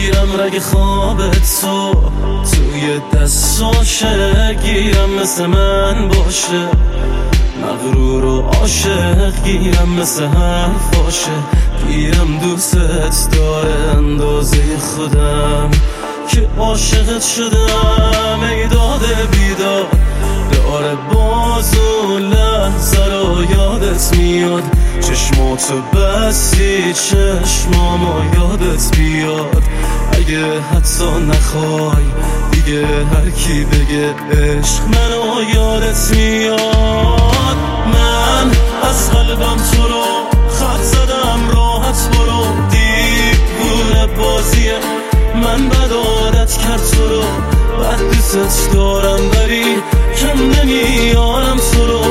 گیرم رگ خوابت تو توی دستاشه، گیرم مثل من باشه، مغرور و عاشق گیرم مثل حرفاشه، گیرم دوستت داره اندازه خودم که عاشقت شدم. ای داده بیداد داره باز و لحظه رو یادت میاد، چشماتو بستی چشمامو یادت بیاد. اگه حتی نخوای دیگه هر کی بگه عشق منو یادت میاد. من از قلبم تو رو خط زدم، راحت برو، دیوونه بازیه من بد عادت کرد تو رو، بد دوست دارم ولی کم نمیارم تو رو.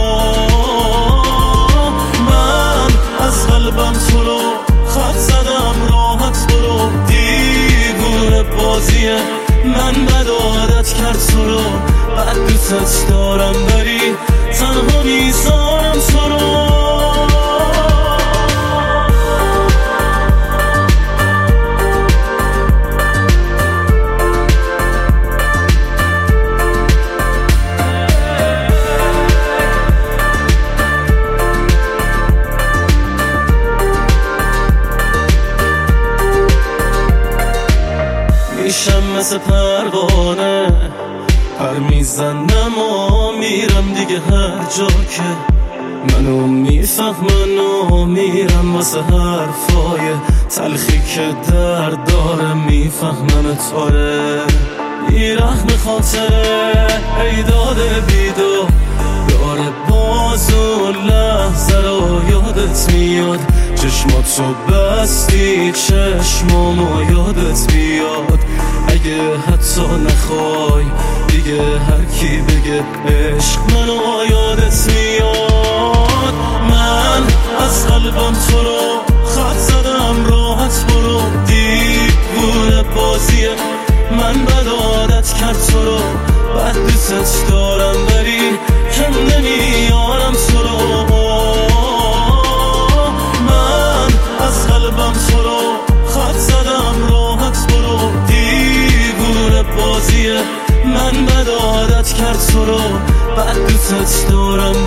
من از قلبم تو رو خط زدم، راحت برو، دیوونه بازیه من بد عادت کرد تو رو، بد دوست دارم ولی تنها میذارم تو رو. میشم مثل پروانه پر میزنم و میرم دیگه هر جا که منو میفهمن و میرم واسه حرفای تلخی که درد داره، میفهمن تاره ای رحم خاطره. ای داده بیداد داره باز و لحظه رو یادت میاد، چشماتو بستی چشمامو یادت بیاد. اگه حتی نخوای دیگه هر کی بگه عشق منو یادت میاد. من از قلبم تو رو خط زدم، راحت برو، دیوونه بازیه من بد عادت کرد تو رو، بد دوست دارم ولی کم نمیارم تو رو. من از قلبم تو رو خط زدم، راحت برو، دیوونه بازیه من بد عادت کرد تو رو، بد دوست دارم